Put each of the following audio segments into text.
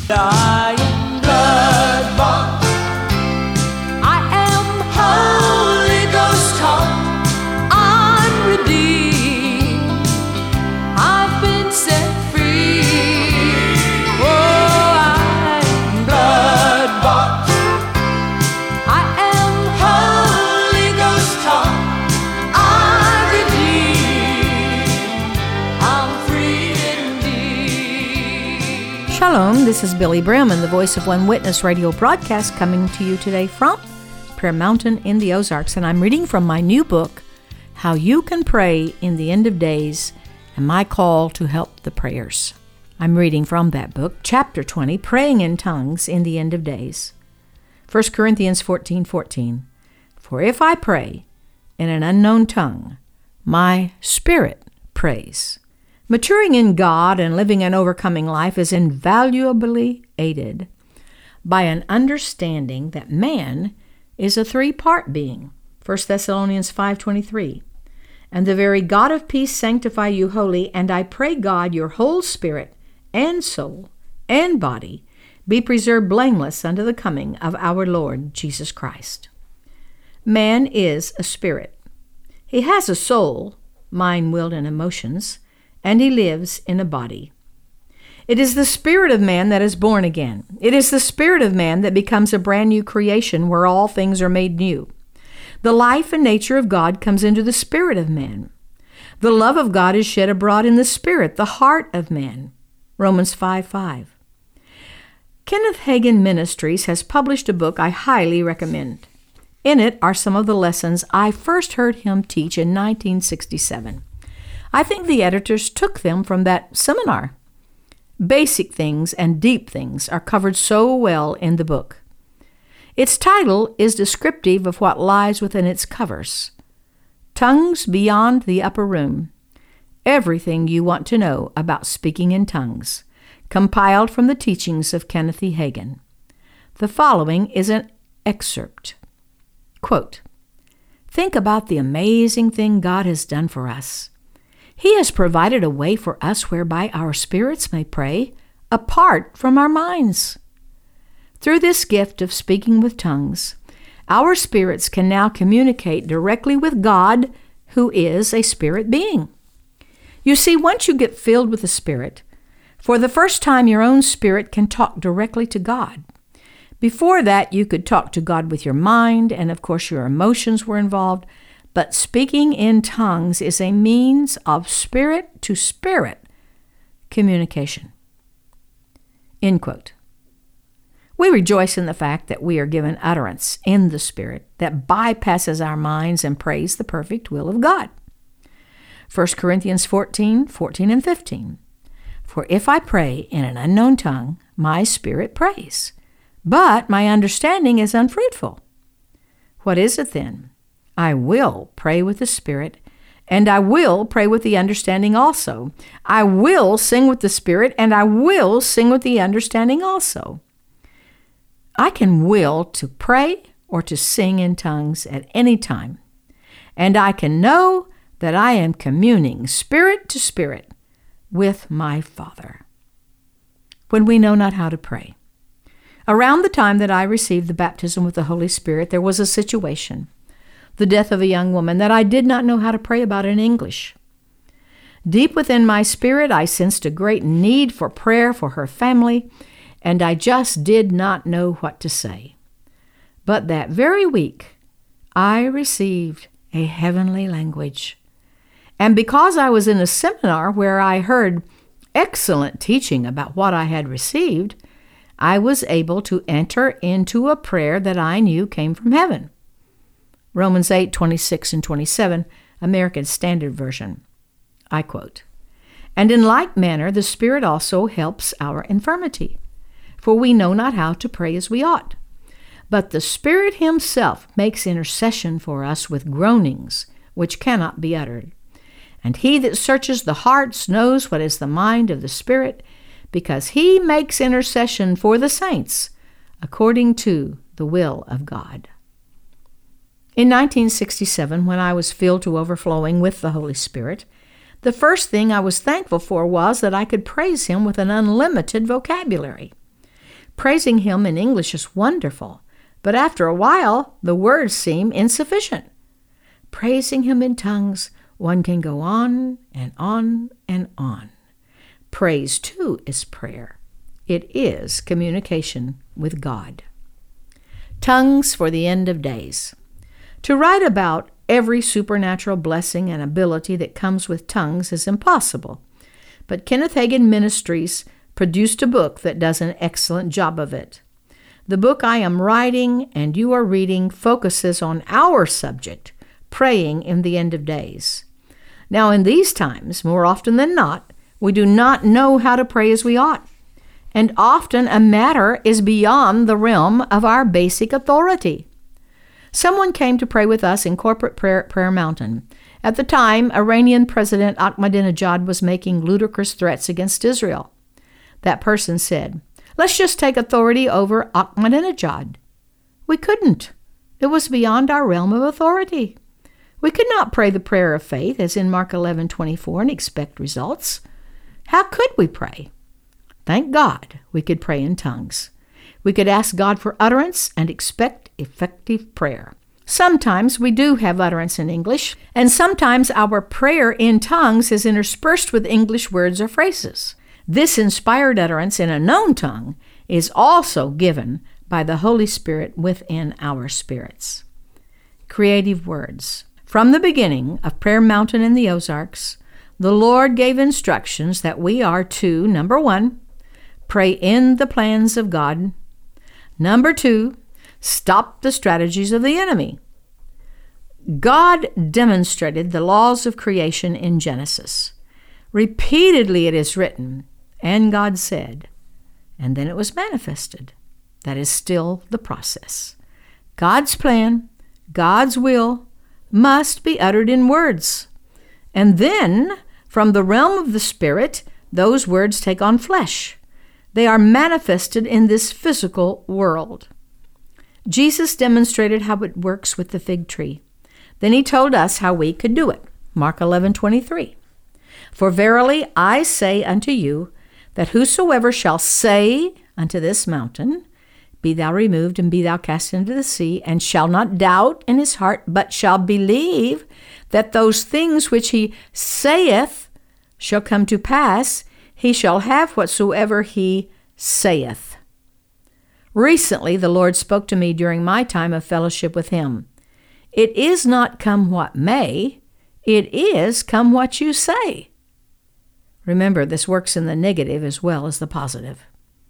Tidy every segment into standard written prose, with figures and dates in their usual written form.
I am blood-bought. I am Holy Ghost taught. I'm redeemed. I've been set free. Oh, I am blood-bought. I am Holy Ghost taught. I'm redeemed. I'm free indeed. Shalom, this is Billy Bremen, the Voice of One Witness radio broadcast, coming to you today from Prayer Mountain in the Ozarks, and I'm reading from my new book, How You Can Pray in the End of Days, and My Call to Help the Prayers. I'm reading from that book, Chapter 20, Praying in Tongues in the End of Days. 1 Corinthians 14:14. For if I pray in an unknown tongue, my spirit prays. Maturing in God and living an overcoming life is invaluably aided by an understanding that man is a three-part being. 1 Thessalonians 5:23. And the very God of peace sanctify you wholly, and I pray God your whole spirit and soul and body be preserved blameless unto the coming of our Lord Jesus Christ. Man is a spirit. He has a soul, mind, will, and emotions, and he lives in a body. It is the spirit of man that is born again. It is the spirit of man that becomes a brand new creation where all things are made new. The life and nature of God comes into the spirit of man. The love of God is shed abroad in the spirit, the heart of man. Romans 5:5. Kenneth Hagin Ministries has published a book I highly recommend. In it are some of the lessons I first heard him teach in 1967. I think the editors took them from that seminar. Basic things and deep things are covered so well in the book. Its title is descriptive of what lies within its covers. Tongues Beyond the Upper Room. Everything you want to know about speaking in tongues. Compiled from the teachings of Kenneth E. Hagin. The following is an excerpt. Quote, think about the amazing thing God has done for us. He has provided a way for us whereby our spirits may pray apart from our minds. Through this gift of speaking with tongues, our spirits can now communicate directly with God, who is a spirit being. You see, once you get filled with the Spirit, for the first time your own spirit can talk directly to God. Before that, you could talk to God with your mind, and of course your emotions were involved, but speaking in tongues is a means of spirit-to-spirit communication. End quote. We rejoice in the fact that we are given utterance in the Spirit that bypasses our minds and prays the perfect will of God. 1 Corinthians 14:14 and 15. For if I pray in an unknown tongue, my spirit prays, but my understanding is unfruitful. What is it then? I will pray with the Spirit, and I will pray with the understanding also. I will sing with the Spirit, and I will sing with the understanding also. I can will to pray or to sing in tongues at any time, and I can know that I am communing spirit to spirit with my Father. When we know not how to pray. Around the time that I received the baptism with the Holy Spirit, there was a situation, the death of a young woman, that I did not know how to pray about in English. Deep within my spirit, I sensed a great need for prayer for her family, and I just did not know what to say. But that very week, I received a heavenly language. And because I was in a seminar where I heard excellent teaching about what I had received, I was able to enter into a prayer that I knew came from heaven. Romans 8:26 and 27, American Standard Version. I quote, and in like manner the Spirit also helps our infirmity, for we know not how to pray as we ought. But the Spirit himself makes intercession for us with groanings which cannot be uttered. And he that searches the hearts knows what is the mind of the Spirit, because he makes intercession for the saints according to the will of God. In 1967, when I was filled to overflowing with the Holy Spirit, the first thing I was thankful for was that I could praise him with an unlimited vocabulary. Praising Him in English is wonderful, but after a while, the words seem insufficient. Praising Him in tongues, one can go on and on and on. Praise, too, is prayer. It is communication with God. Tongues for the end of days. To write about every supernatural blessing and ability that comes with tongues is impossible, but Kenneth Hagin Ministries produced a book that does an excellent job of it. The book I am writing and you are reading focuses on our subject, praying in the end of days. Now, in these times, more often than not, we do not know how to pray as we ought, and often a matter is beyond the realm of our basic authority. Someone came to pray with us in corporate prayer at Prayer Mountain. At the time, Iranian President Ahmadinejad was making ludicrous threats against Israel. That person said, "Let's just take authority over Ahmadinejad." We couldn't. It was beyond our realm of authority. We could not pray the prayer of faith, as in Mark 11:24, and expect results. How could we pray? Thank God we could pray in tongues. We could ask God for utterance and expect effective prayer. Sometimes we do have utterance in English, and sometimes our prayer in tongues is interspersed with English words or phrases. This inspired utterance in a known tongue is also given by the Holy Spirit within our spirits. Creative words. From the beginning of Prayer Mountain in the Ozarks, the Lord gave instructions that we are to, number 1, pray in the plans of God. Number 2, stop the strategies of the enemy. God demonstrated the laws of creation in Genesis. Repeatedly it is written, and God said, and then it was manifested. That is still the process. God's plan, God's will, must be uttered in words. And then, from the realm of the Spirit, those words take on flesh. They are manifested in this physical world. Jesus demonstrated how it works with the fig tree. Then he told us how we could do it. Mark 11:23. For verily I say unto you, that whosoever shall say unto this mountain, Be thou removed, and be thou cast into the sea, and shall not doubt in his heart, but shall believe that those things which he saith shall come to pass, he shall have whatsoever he saith. Recently, the Lord spoke to me during my time of fellowship with him. It is not come what may, it is come what you say. Remember, this works in the negative as well as the positive.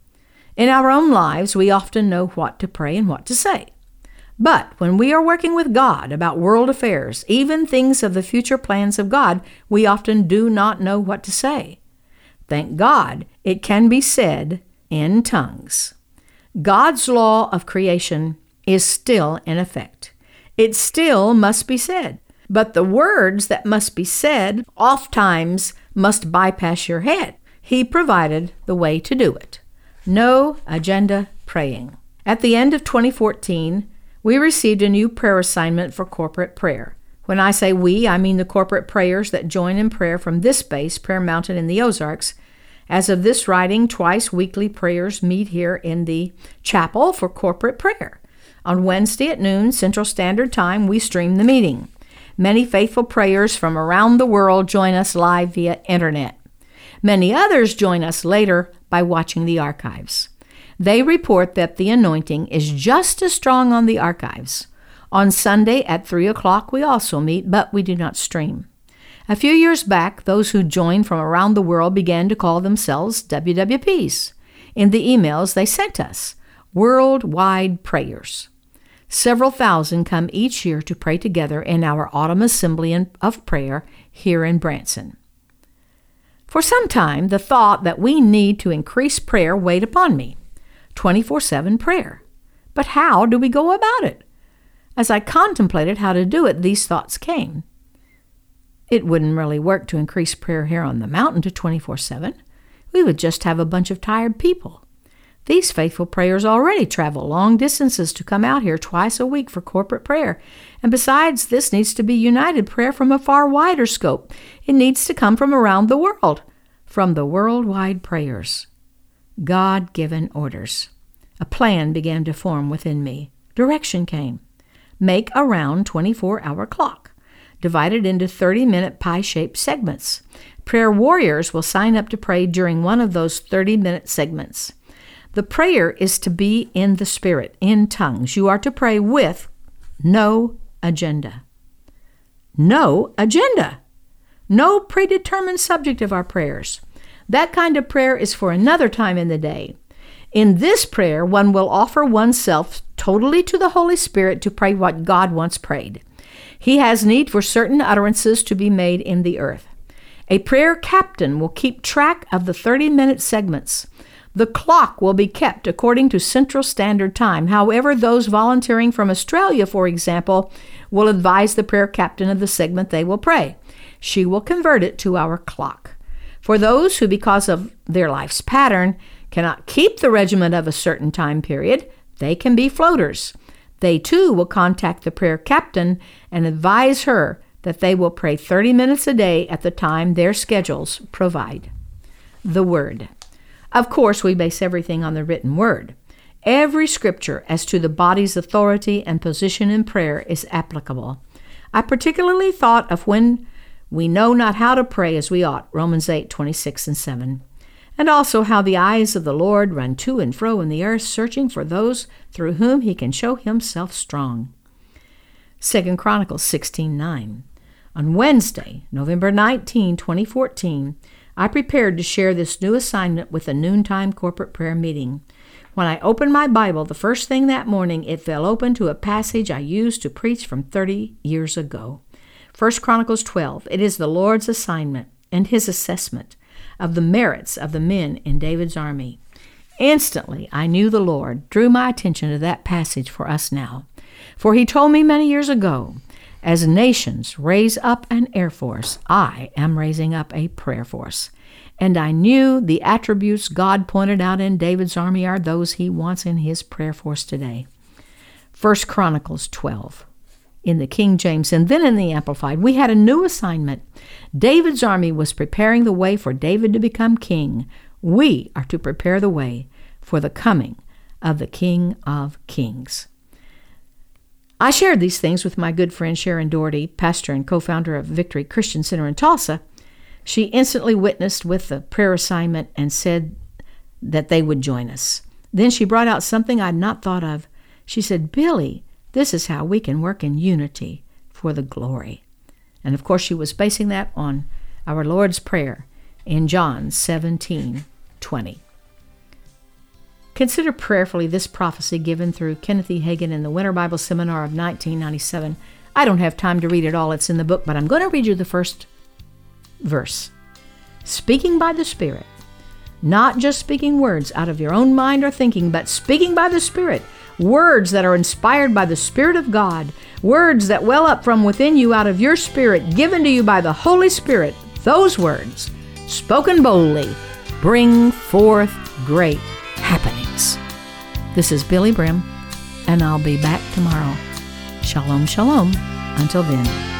In our own lives, we often know what to pray and what to say. But when we are working with God about world affairs, even things of the future plans of God, we often do not know what to say. Thank God it can be said in tongues. God's law of creation is still in effect. It still must be said. But the words that must be said oftentimes must bypass your head. He provided the way to do it. No agenda praying. At the end of 2014, we received a new prayer assignment for corporate prayer. When I say we, I mean the corporate prayers that join in prayer from this base, Prayer Mountain in the Ozarks. As of this writing, twice weekly prayers meet here in the chapel for corporate prayer. On Wednesday at noon Central Standard Time, we stream the meeting. Many faithful prayers from around the world join us live via internet. Many others join us later by watching the archives. They report that the anointing is just as strong on the archives. On Sunday at 3 o'clock we also meet, but we do not stream. A few years back, those who joined from around the world began to call themselves WWPs. In the emails they sent us, worldwide prayers. Several thousand come each year to pray together in our autumn assembly of prayer here in Branson. For some time, the thought that we need to increase prayer weighed upon me. 24/7 prayer. But how do we go about it? As I contemplated how to do it, these thoughts came. It wouldn't really work to increase prayer here on the mountain to 24/7. We would just have a bunch of tired people. These faithful prayers already travel long distances to come out here twice a week for corporate prayer. And besides, this needs to be united prayer from a far wider scope. It needs to come from around the world, from the worldwide prayers. God-given orders. A plan began to form within me. Direction came. Make a round 24-hour clock, divided into 30-minute pie-shaped segments. Prayer warriors will sign up to pray during one of those 30-minute segments. The prayer is to be in the Spirit, in tongues. You are to pray with no agenda. No agenda. No predetermined subject of our prayers. That kind of prayer is for another time in the day. In this prayer, one will offer oneself totally to the Holy Spirit to pray what God wants prayed. He has need for certain utterances to be made in the earth. A prayer captain will keep track of the 30-minute segments. The clock will be kept according to Central Standard Time. However, those volunteering from Australia, for example, will advise the prayer captain of the segment they will pray. She will convert it to our clock. For those who, because of their life's pattern, cannot keep the regimen of a certain time period, they can be floaters. They too will contact the prayer captain and advise her that they will pray 30 minutes a day at the time their schedules provide. The Word. Of course, we base everything on the written Word. Every scripture as to the body's authority and position in prayer is applicable. I particularly thought of when we know not how to pray as we ought, Romans 8:26-7. And also how the eyes of the Lord run to and fro in the earth, searching for those through whom he can show himself strong. 2 Chronicles 16:9. On Wednesday, November 19, 2014, I prepared to share this new assignment with a noontime corporate prayer meeting. When I opened my Bible the first thing that morning, it fell open to a passage I used to preach from 30 years ago. 1 Chronicles 12. It is the Lord's assignment and his assessment of the merits of the men in David's army. Instantly, I knew the Lord drew my attention to that passage for us now. For he told me many years ago, as nations raise up an air force, I am raising up a prayer force. And I knew the attributes God pointed out in David's army are those he wants in his prayer force today. 1 Chronicles 12. In the King James and then in the Amplified, we had a new assignment. David's army was preparing the way for David to become king. We are to prepare the way for the coming of the King of Kings. I shared these things with my good friend Sharon Doherty, pastor and co-founder of Victory Christian Center in Tulsa. She instantly witnessed with the prayer assignment and said that they would join us. Then she brought out something I'd not thought of. She said, "Billy, this is how we can work in unity for the glory." And of course, she was basing that on our Lord's Prayer in John 17:20. Consider prayerfully this prophecy given through Kenneth E. Hagin in the Winter Bible Seminar of 1997. I don't have time to read it all. It's in the book, but I'm going to read you the first verse. Speaking by the Spirit, not just speaking words out of your own mind or thinking, but speaking by the Spirit, words that are inspired by the Spirit of God, words that well up from within you out of your spirit, given to you by the Holy Spirit. Those words, spoken boldly, bring forth great happenings. This is Billy Brim, and I'll be back tomorrow. Shalom, shalom. Until then.